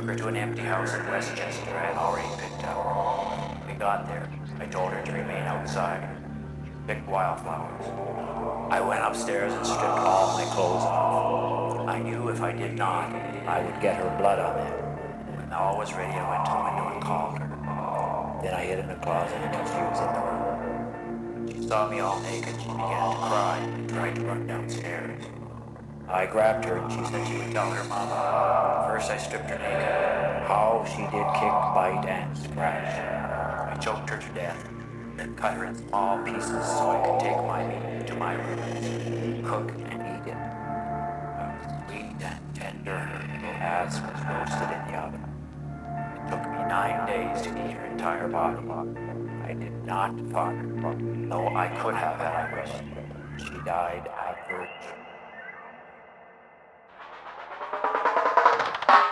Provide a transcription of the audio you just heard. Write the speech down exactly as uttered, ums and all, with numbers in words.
took her to an empty house in Westchester I had already picked out. We got there. I told her to remain outside. Pick wildflowers. I went upstairs and stripped all my clothes off. I knew if I did not, I would get her blood on them. When all was ready, I went to the window and called her. Then I hid in a closet until she was in the room. When she saw me all naked, she began to cry and tried to run downstairs. I grabbed her and she said she would tell her mama. First I stripped her naked. How she did kick, bite, and scratch. I choked her to death, then cut her in small pieces so I could take my meat to my room, cook and eat it. It was sweet and tender, as was roasted in the oven. It took me nine days to eat her entire body. I did not fuck her, though I could have had I wished. She died at birth.